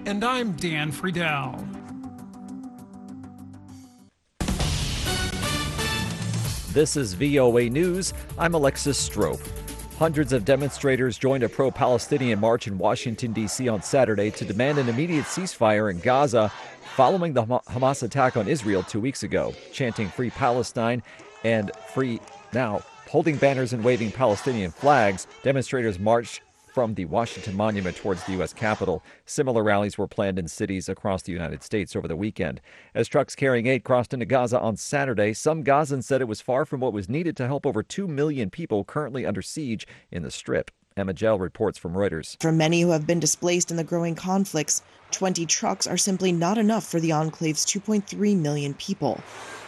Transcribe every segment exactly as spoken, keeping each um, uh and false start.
And I'm Dan Friedel. This is V O A News. I'm Alexis Strope. Hundreds of demonstrators joined a pro-Palestinian march in Washington, D C on Saturday to demand an immediate ceasefire in Gaza following the Hamas attack on Israel two weeks ago, chanting Free Palestine and Free Now. Holding banners and waving Palestinian flags, demonstrators marched from the Washington Monument towards the U S Capitol. Similar rallies were planned in cities across the United States over the weekend. As trucks carrying aid crossed into Gaza on Saturday, some Gazans said it was far from what was needed to help over two million people currently under siege in the Strip. Emma Gell reports from Reuters. For many who have been displaced in the growing conflicts, twenty trucks are simply not enough for the enclave's two point three million people.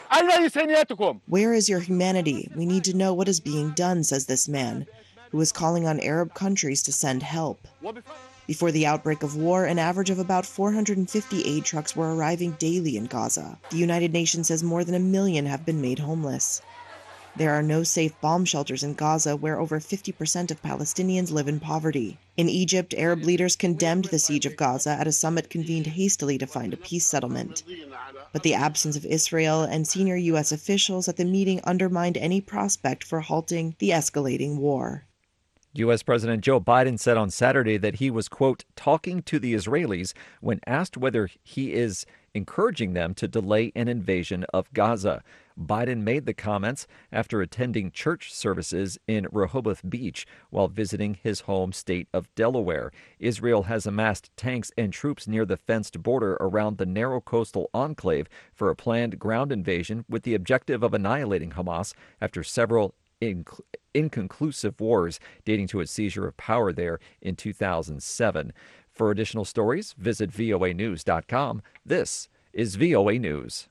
Where is your humanity? We need to know what is being done, says this man, who is calling on Arab countries to send help. Before the outbreak of war, an average of about four hundred fifty aid trucks were arriving daily in Gaza. The United Nations says more than a million have been made homeless. There are no safe bomb shelters in Gaza, where over fifty percent of Palestinians live in poverty. In Egypt, Arab leaders condemned the siege of Gaza at a summit convened hastily to find a peace settlement. But the absence of Israel and senior U S officials at the meeting undermined any prospect for halting the escalating war. U S. President Joe Biden said on Saturday that he was, quote, talking to the Israelis when asked whether he is encouraging them to delay an invasion of Gaza. Biden made the comments after attending church services in Rehoboth Beach while visiting his home state of Delaware. Israel has amassed tanks and troops near the fenced border around the narrow coastal enclave for a planned ground invasion with the objective of annihilating Hamas after several inc- inconclusive wars dating to its seizure of power there in two thousand seven. For additional stories, visit V O A news dot com. This is V O A News.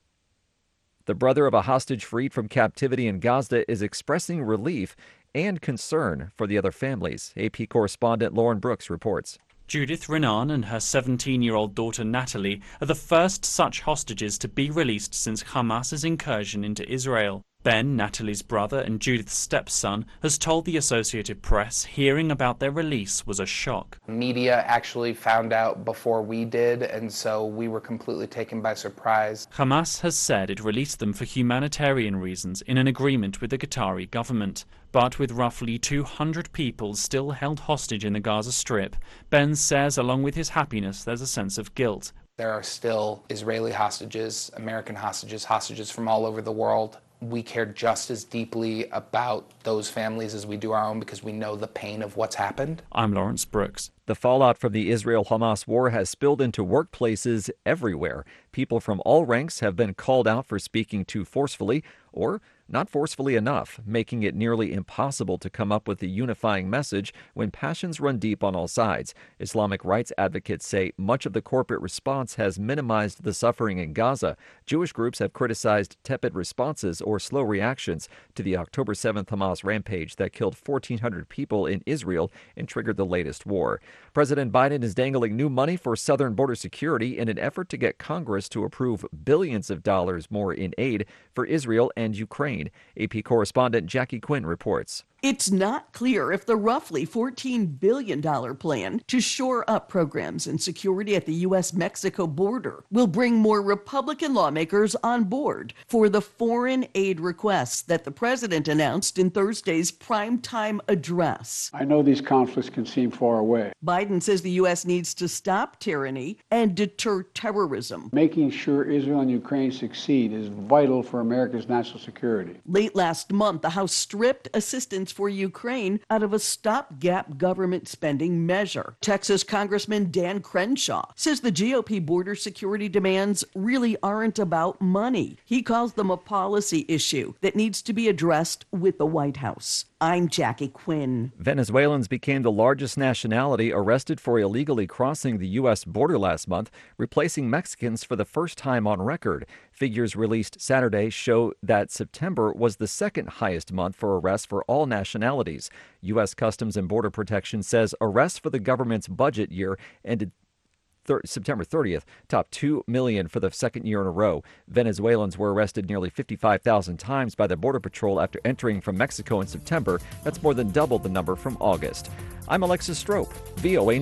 The brother of a hostage freed from captivity in Gaza is expressing relief and concern for the other families. A P correspondent Lauren Brooks reports. Judith Renan and her seventeen-year-old daughter Natalie are the first such hostages to be released since Hamas's incursion into Israel. Ben, Natalie's brother and Judith's stepson, has told the Associated Press hearing about their release was a shock. Media actually found out before we did, and so we were completely taken by surprise. Hamas has said it released them for humanitarian reasons in an agreement with the Qatari government. But with roughly two hundred people still held hostage in the Gaza Strip, Ben says along with his happiness there's a sense of guilt. There are still Israeli hostages, American hostages, hostages from all over the world. We care just as deeply about those families as we do our own because we know the pain of what's happened. I'm Lawrence Brooks. The fallout from the Israel-Hamas war has spilled into workplaces everywhere. People from all ranks have been called out for speaking too forcefully or not forcefully enough, making it nearly impossible to come up with a unifying message when passions run deep on all sides. Islamic rights advocates say much of the corporate response has minimized the suffering in Gaza. Jewish groups have criticized tepid responses or slow reactions to the October seventh Hamas rampage that killed fourteen hundred people in Israel and triggered the latest war. President Biden is dangling new money for southern border security in an effort to get Congress to approve billions of dollars more in aid for Israel and Ukraine. A P correspondent Jackie Quinn reports. It's not clear if the roughly fourteen billion dollars plan to shore up programs and security at the U S Mexico border will bring more Republican lawmakers on board for the foreign aid requests that the president announced in Thursday's primetime address. I know these conflicts can seem far away. Biden says the U S needs to stop tyranny and deter terrorism. Making sure Israel and Ukraine succeed is vital for America's national security. Late last month, the House stripped assistance for Ukraine out of a stopgap government spending measure. Texas Congressman Dan Crenshaw says the G O P border security demands really aren't about money. He calls them a policy issue that needs to be addressed with the White House. I'm Jackie Quinn. Venezuelans became the largest nationality arrested for illegally crossing the U S border last month, replacing Mexicans for the first time on record. Figures released Saturday show that September was the second highest month for arrests for all nationalities. U S. Customs and Border Protection says arrests for the government's budget year ended September thirtieth, topped two million for the second year in a row. Venezuelans were arrested nearly fifty-five thousand times by the Border Patrol after entering from Mexico in September. That's more than double the number from August. I'm Alexis Strope, V O A News.